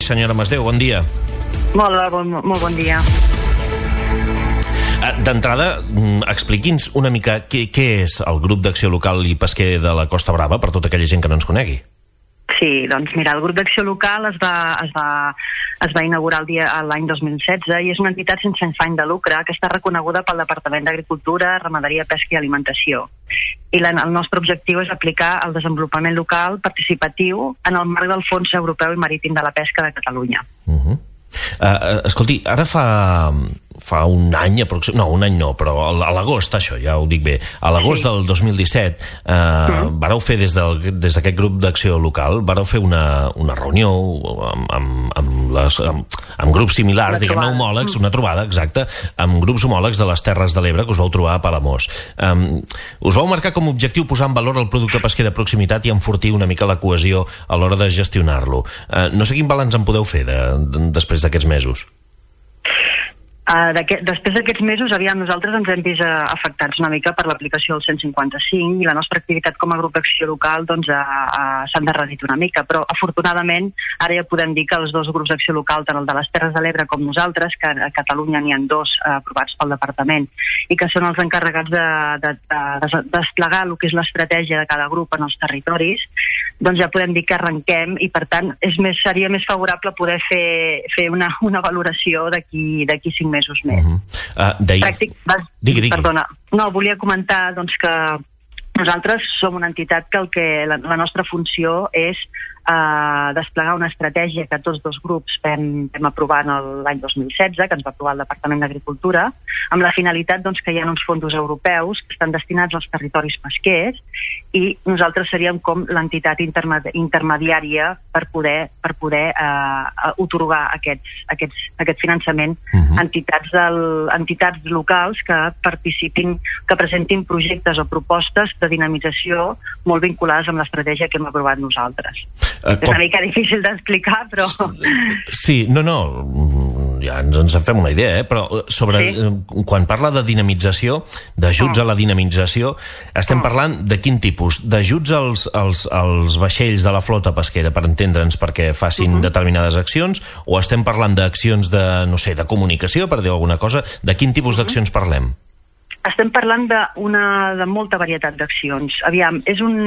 senyora Masdeu, bon dia. Molt bon dia. D'entrada, expliqui'ns una mica què és el grup d'acció local i pesquer de la Costa Brava per tota aquella gent que no ens conegui. Sí, doncs mira, el grup d'acció local es va inaugurar l'any 2016 i és una entitat sense afany de lucre que està reconeguda pel Departament d'Agricultura, Ramaderia, Pesca i Alimentació. I el nostre objectiu és aplicar el desenvolupament local participatiu en el marc del Fons Europeu i Marítim de la Pesca de Catalunya. Escolti, ara fa un any un any no, però a l'agost, això ja ho dic bé, a l'agost del 2017 vareu fer des d'aquest grup d'acció local, vareu fer una reunió amb grups similars, diguem-ne homòlegs, una trobada, exacte, amb grups homòlegs de les Terres de l'Ebre que us vau trobar a Palamós. Us vau marcar com a objectiu posar en valor el producte pesquer de proximitat i enfortir una mica la cohesió a l'hora de gestionar-lo. No sé quin balanç en podeu fer després d'aquests mesos. Després d'aquests mesos, nosaltres ens hem vist afectats una mica per l'aplicació del 155 i la nostra activitat com a grup d'acció local s'ha endarrerit una mica, però afortunadament ara ja podem dir que els dos grups d'acció local, tant el de les Terres de l'Ebre com nosaltres, que a Catalunya n'hi ha dos aprovats pel Departament i que són els encarregats de desplegar el que és l'estratègia de cada grup en els territoris, doncs ja podem dir que arrenquem i per tant seria més favorable poder fer una valoració d'aquí 5 mesos més. Digui. Perdona, volia comentar que nosaltres som una entitat que la nostra funció és desplegar una estratègia que tots dos grups vam aprovar l'any 2016, que ens va aprovar el Departament d'Agricultura, amb la finalitat que hi ha uns fons europeus que estan destinats als territoris pesquers i nosaltres seríem com l'entitat intermediària per poder atorgar aquest finançament a entitats locals que participin, que presentin projectes o propostes de dinamització molt vinculades amb l'estratègia que hem aprovat nosaltres. És una mica difícil d'explicar, però... Sí, ja ens en fem una idea, però quan parla de dinamització, d'ajuts a la dinamització, estem parlant de quin tipus? D'ajuts als vaixells de la flota pesquera, per entendre'ns, perquè facin determinades accions, o estem parlant d'accions de comunicació, per dir alguna cosa? De quin tipus d'accions parlem? Estem parlant de molta varietat d'accions. Aviam,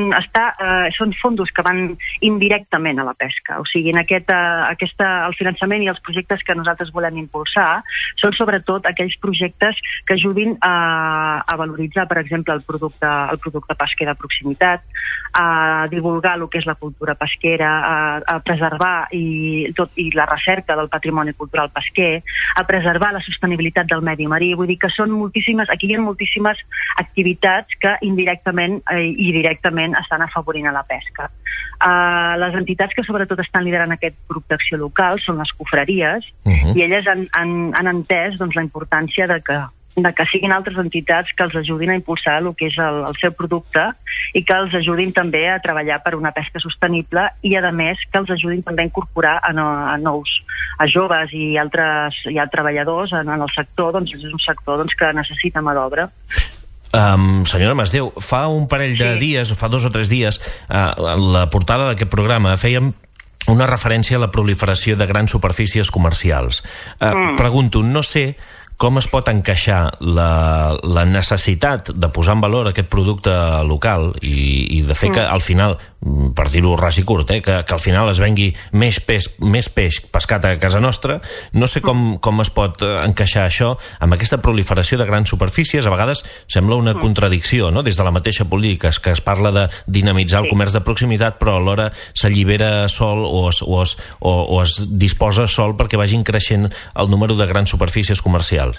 són fondos que van indirectament a la pesca. O sigui, el finançament i els projectes que nosaltres volem impulsar són sobretot aquells projectes que ajudin a valoritzar, per exemple, el producte pesquer de proximitat, a divulgar el que és la cultura pesquera, a preservar i la recerca del patrimoni cultural pesquer, a preservar la sostenibilitat del medi marí. Vull dir que són moltíssimes, aquí hi ha moltíssimes activitats que indirectament i directament estan afavorint a la pesca. Les entitats que sobretot estan liderant aquest grup d'acció local són les confraries i elles han entès la importància de que siguin altres entitats que els ajudin a impulsar el que és el seu producte i que els ajudin també a treballar per una pesca sostenible i, a més, que els ajudin també a incorporar a joves i altres treballadors en el sector. És un sector que necessita mà d'obra. Senyora Masdeu, fa un parell de dies, o fa 2 o 3 dies, la portada d'aquest programa fèiem una referència a la proliferació de grans superfícies comercials. Pregunto, no sé com es pot encaixar la necessitat de posar en valor aquest producte local i de fer que al final, per dir-ho ras i curt, que al final es vengui més peix pescat a casa nostra. No sé com es pot encaixar això amb aquesta proliferació de grans superfícies. A vegades sembla una contradicció, no? Des de la mateixa política, que es parla de dinamitzar el comerç de proximitat, però alhora s'allibera sol o es disposa sol perquè vagin creixent el número de grans superfícies comercials.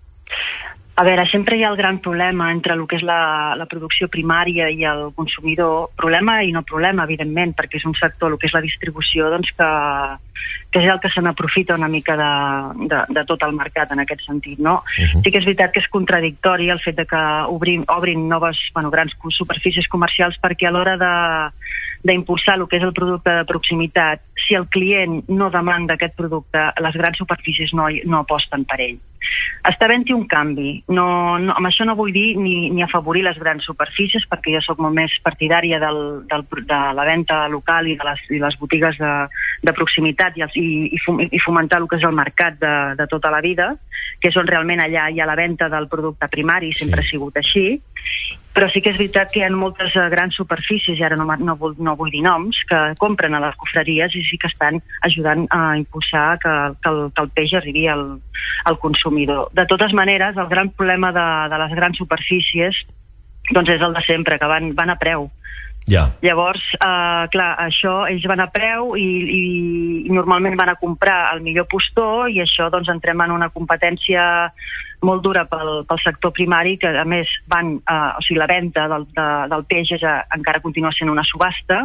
A veure, sempre hi ha el gran problema entre el que és la producció primària i el consumidor. Problema i no problema, evidentment, perquè és un sector, el que és la distribució, que és el que se n'aprofita una mica de tot el mercat en aquest sentit, no? Sí que és veritat que és contradictori el fet de que obrin noves grans superfícies comercials, perquè a l'hora d'impulsar el que és el producte de proximitat, si el client no demanda aquest producte, les grans superfícies no aposten per ell. Està havent-hi un canvi. Amb això no vull dir ni afavorir les grans superfícies, perquè jo soc molt més partidària de la venda local i de les botigues de proximitat i i fomentar el que és el mercat de tota la vida, que és on realment allà hi ha la venda del producte primari, sempre ha sigut així. Però sí que és veritat que hi ha moltes grans superfícies, i ara no vull dir noms, que compren a les cofreries i sí que estan ajudant a impulsar que el peix arribi al consumidor. De totes maneres, el gran problema de les grans superfícies doncs és el de sempre, que van a preu. Llavors, clar, això ells van a preu i normalment van a comprar el millor postor, i això doncs entrem en una competència molt dura pel sector primari, que a més la venda del peix encara continua sent una subhasta,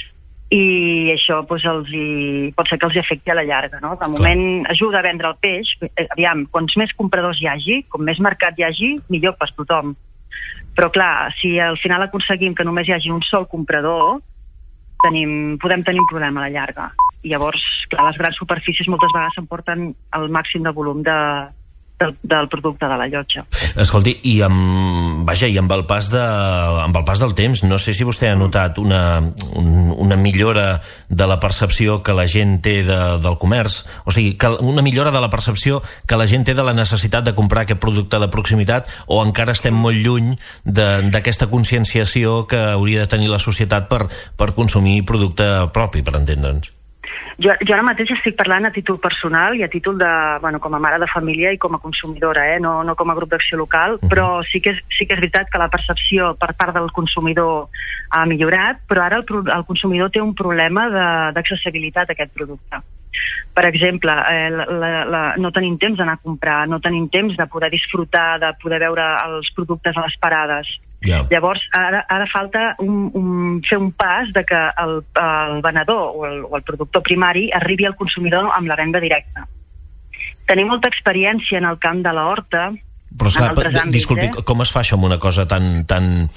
i això pot ser que els afecti a la llarga, no? De moment ajuda a vendre el peix. Aviam, quants més compradors hi hagi, com més mercat hi hagi, millor per tothom. Però clar, si al final aconseguim que només hi hagi un sol comprador, podem tenir un problema a la llarga. I llavors, clar, les grans superfícies moltes vegades s'emporten el màxim de volum del producte de la llotja. Escolti, i amb el pas del temps, no sé si vostè ha notat una millora de la percepció que la gent té del comerç, o sigui, una millora de la percepció que la gent té de la necessitat de comprar aquest producte de proximitat, o encara estem molt lluny d'aquesta conscienciació que hauria de tenir la societat per consumir producte propi, per entendre'ns? Jo ara mateix estic parlant a títol personal i a títol com a mare de família i com a consumidora, no com a grup d'acció local, però sí que és veritat que la percepció per part del consumidor ha millorat, però ara el consumidor té un problema d'accessibilitat a aquest producte. Per exemple, no tenim temps d'anar a comprar, no tenim temps de poder disfrutar, de poder veure els productes a les parades. Llavors, ara falta fer un pas de que el venedor o el productor primari arribi al consumidor amb la venda directa. Tenim molta experiència en el camp de la horta. Però esclar, disculpi, com es fa això amb una cosa tan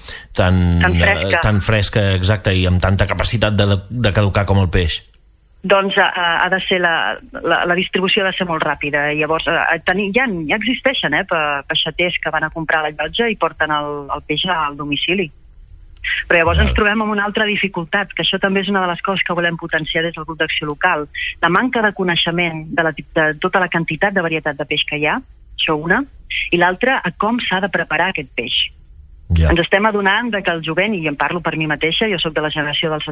fresca, exacte, i amb tanta capacitat de caducar com el peix? Doncs ha de ser la distribució ha de ser molt ràpida. Llavors ja existeixen peixaters que van a comprar a la llotja i porten el peix al domicili. Però llavors ens trobem amb una altra dificultat, que això també és una de les coses que volem potenciar des del grup d'acció local. La manca de coneixement de tota la quantitat de varietat de peix que hi ha, això una, i l'altra, a com s'ha de preparar aquest peix. Ens estem adonant que el jovent, i em parlo per mi mateixa, jo soc de la generació dels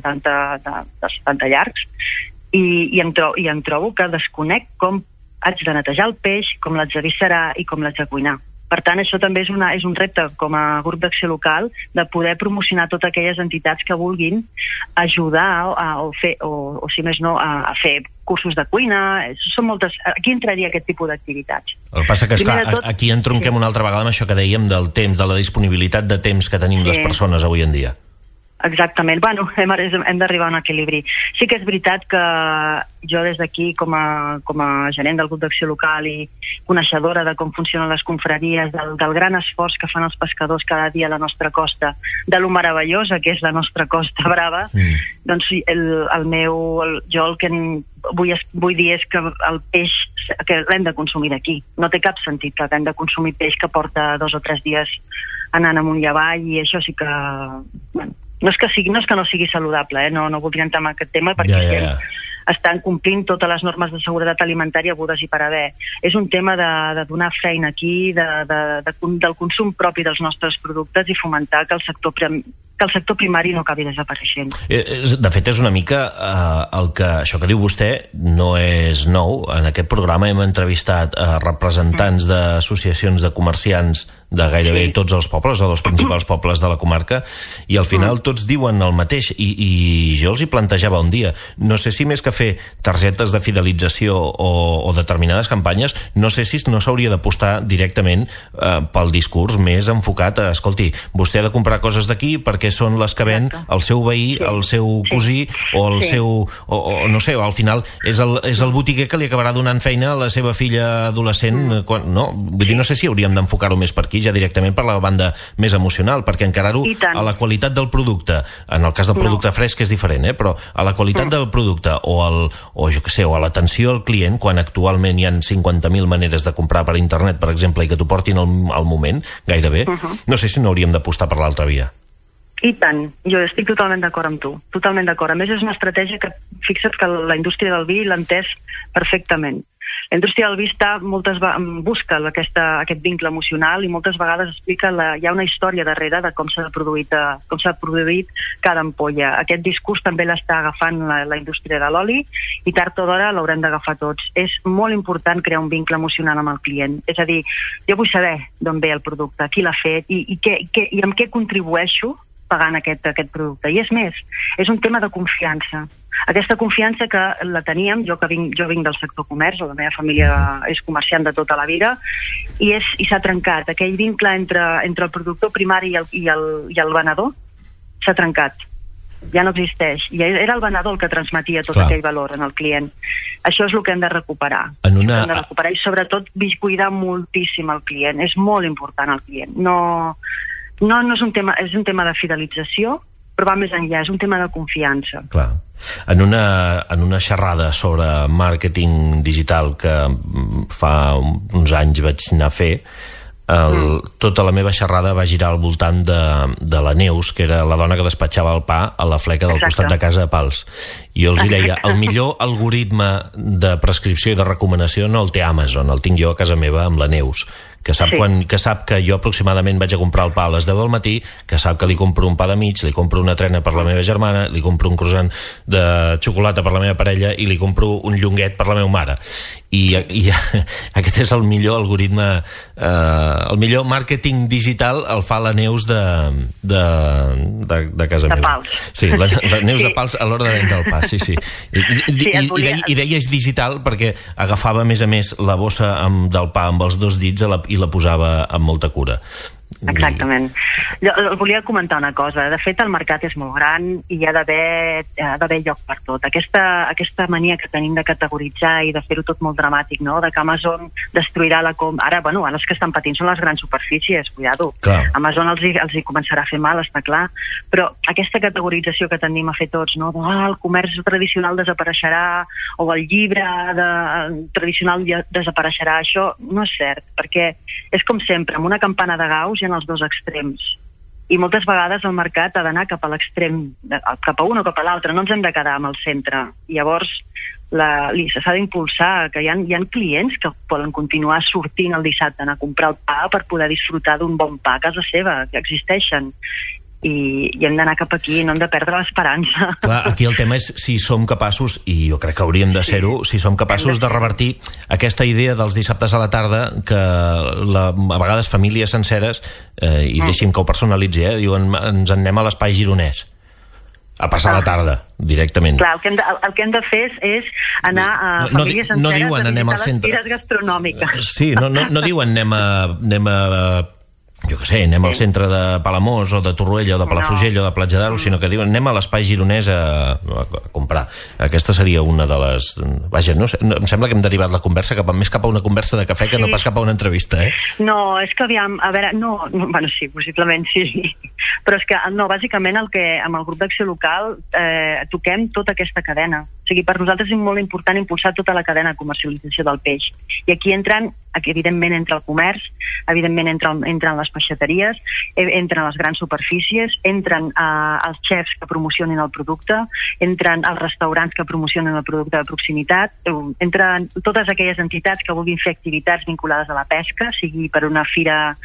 70 llargs, i em trobo que desconec com haig de netejar el peix, com l'haig de viscerar i com l'haig de cuinar. Per tant, això també és un repte com a grup d'acció local de poder promocionar totes aquelles entitats que vulguin ajudar o si més no, a fer cursos de cuina. Són moltes. Aquí entraria aquest tipus d'activitats. El que passa que, esclar, aquí entronquem una altra vegada amb això que dèiem del temps, de la disponibilitat de temps que tenim les persones avui en dia. Exactament. Hem d'arribar a un equilibri. Sí que és veritat que jo des d'aquí, com a gerent del grup d'acció local i coneixedora de com funcionen les confraries, del gran esforç que fan els pescadors cada dia a la nostra costa, de lo meravellosa que és la nostra Costa Brava, doncs jo el que vull dir és que el peix que l'hem de consumir d'aquí. No té cap sentit que hem de consumir peix que porta 2 o 3 dies anant amunt i avall, i això sí que... No és que no sigui saludable, no voldria entrar en aquest tema perquè estan complint totes les normes de seguretat alimentària hagudes i per haver. És un tema de donar feina aquí, del consum propi dels nostres productes i fomentar que el sector primari no acabi desapareixent. De fet, és una mica això que diu vostè no és nou. En aquest programa hem entrevistat representants d'associacions de comerciants de gairebé tots els pobles, o dels principals pobles de la comarca, i al final tots diuen el mateix, i jo els hi plantejava un dia, no sé si més que fer targetes de fidelització o determinades campanyes, no sé si no s'hauria d'apostar directament pel discurs més enfocat a, escolti, vostè ha de comprar coses d'aquí perquè són les que ven el seu veí, el seu cosí, o el seu, o no sé, o al final és el botiguer que li acabarà donant feina a la seva filla adolescent, no? Vull dir, no sé si hauríem d'enfocar-ho més per aquí, ja directament per la banda més emocional, perquè encarar-ho a la qualitat del producte, en el cas del producte fresc és diferent, però a la qualitat del producte o a l'atenció al client, quan actualment hi ha 50.000 maneres de comprar per internet, per exemple, i que t'ho portin al moment, gairebé, no sé si no hauríem d'apostar per l'altra via. I tant, jo estic totalment d'acord amb tu, totalment d'acord. A més, és una estratègia que, fixa't que la indústria del vi l'ha entès perfectament. La indústria del vi busca aquest vincle emocional i moltes vegades explica hi ha una història darrere de com s'ha produït cada ampolla. Aquest discurs també l'està agafant la indústria de l'oli i tard o d'hora l'haurem d'agafar tots. És molt important crear un vincle emocional amb el client. És a dir, jo vull saber d'on ve el producte, qui l'ha fet i amb què contribueixo pagant aquest producte. I és més, és un tema de confiança. Aquesta confiança que la teníem, jo vinc del sector comerç, la meva família és comerciant de tota la vida, i s'ha trencat. Aquell vincle entre el productor primari i el venedor s'ha trencat. Ja no existeix. I era el venedor el que transmetia tot aquell valor en el client. Això és el que hem de recuperar. I sobretot cuidar moltíssim el client. És molt important el client. No és un tema de fidelització, però va més enllà, és un tema de confiança. Clar. En una xerrada sobre màrqueting digital que fa uns anys vaig anar a fer, tota la meva xerrada va girar al voltant de la Neus, que era la dona que despatxava el pa a la fleca del costat de casa de Pals. I jo els deia, el millor algoritme de prescripció i de recomanació no el té Amazon, el tinc jo a casa meva amb la Neus, que sap que jo aproximadament vaig a comprar el pa a les 10 del matí, que sap que li compro un pa de mig, li compro una trena per la meva germana, li compro un croissant de xocolata per la meva parella i li compro un llonguet per la meva mare. I aquest és el millor algoritme, el millor màrqueting digital el fa la Neus de casa meva. De Pals. Sí, la Neus de Pals a l'hora de vendre el pa, sí. I deia és digital perquè agafava a més la bossa del pa amb els dos dits i la posava amb molta cura. Exactament. Jo volia comentar una cosa. De fet, el mercat és molt gran i hi ha d'haver lloc per tot. Aquesta mania que tenim de categoritzar i de fer-ho tot molt dramàtic, no? De que Amazon destruirà la compra. Ara, els que estan patint són les grans superfícies, cuidado. Clar. Amazon els hi començarà a fer mal, està clar. Però aquesta categorització que tendim a fer tots, no? El comerç tradicional desapareixerà o el llibre tradicional desapareixerà. Això no és cert, perquè és com sempre, amb una campana de Gauss hi ha els dos extrems. I moltes vegades el mercat ha d'anar cap a l'extrem, cap a un o cap a l'altre, no ens hem de quedar amb el centre. I llavors s'ha d'impulsar, que hi ha clients que poden continuar sortint el dissabte a anar a comprar el pa per poder disfrutar d'un bon pa a casa seva, que existeixen. I hem d'anar cap aquí, no hem de perdre l'esperança. Clar, aquí el tema és si som capaços, i jo crec que hauríem de ser-ho, si som capaços de revertir aquesta idea dels dissabtes a la tarda que a vegades famílies senceres, i deixi'm que ho personalitzi, diuen ens en anem a l'espai gironès a passar la tarda, directament. Clar, el que hem de fer és anar a famílies senceres a visitar les fires gastronòmiques. Sí, no diuen anem a jo què sé, anem al centre de Palamós o de Torroella o de Palafrugell o de Platja d'Aro, sinó que diuen anem a l'espai gironès a comprar. Aquesta seria una de les... Vaja, no sé, em sembla que hem derivat la conversa més cap a una conversa de cafè que no pas cap a una entrevista, No, és que aviam, a veure, bueno, sí, possiblement sí, però és que, no, bàsicament amb el grup d'acció local toquem tota aquesta cadena. O sigui, per nosaltres és molt important impulsar tota la cadena de comercialització del peix. I aquí evidentment entra el comerç, evidentment entren les peixateries, entren les grans superfícies, entren els xefs que promocionen el producte, entren els restaurants que promocionen el producte de proximitat, entren totes aquelles entitats que vulguin fer activitats vinculades a la pesca, sigui per una fira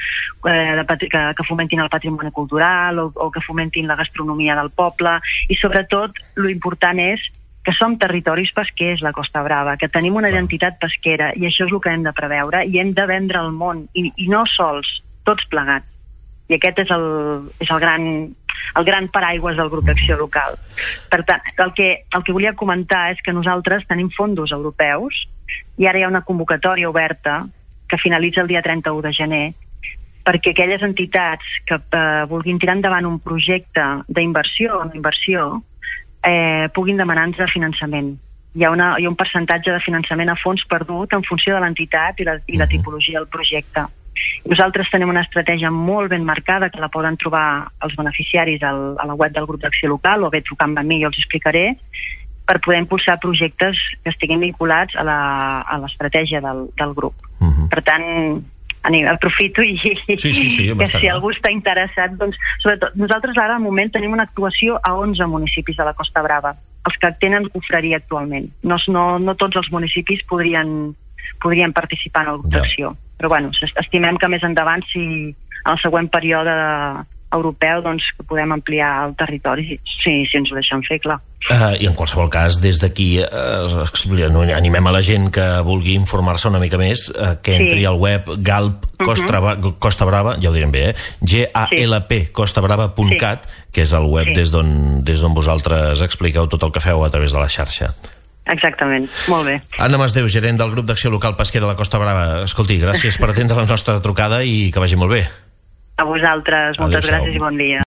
que fomentin el patrimoni cultural o que fomentin la gastronomia del poble, i sobretot l'important és que som territoris pesquers, la Costa Brava, que tenim una identitat pesquera, i això és el que hem de preveure, i hem de vendre al món, i no sols, tots plegats. I aquest és el gran paraigües del grup d'acció local. Per tant, el que volia comentar és que nosaltres tenim fons europeus, i ara hi ha una convocatòria oberta que finalitza el dia 31 de gener, perquè aquelles entitats que vulguin tirar endavant un projecte d'inversió o no inversió puguin demanar-nos de finançament. Hi ha un percentatge de finançament a fons perdut en funció de l'entitat i la tipologia del projecte. Nosaltres tenim una estratègia molt ben marcada que la poden trobar els beneficiaris a la web del grup d'acció local, o bé trucant amb mi, jo els explicaré, per poder impulsar projectes que estiguin vinculats a l'estratègia del grup. Per tant, aprofito i sí, que si algú està interessat, doncs, sobretot, nosaltres ara al moment tenim una actuació a 11 municipis de la Costa Brava, els que tenen confraria actualment. No tots els municipis podrien participar en el grup d'acció, però bueno, estimem que més endavant, si en el següent període europeu, doncs que podem ampliar el territori, si ens ho deixen fer, clar. I en qualsevol cas, des d'aquí animem a la gent que vulgui informar-se una mica més, que entri al web Galp Costa Brava, ja ho direm bé, GALP costabrava.cat, que és el web des d'on vosaltres expliqueu tot el que feu a través de la xarxa. Exactament, molt bé. Anna Masdeu, gerent del grup d'acció local pesquer de la Costa Brava. Escolti, gràcies per atendre la nostra trucada i que vagi molt bé. A vosaltres, moltes gràcies i bon dia.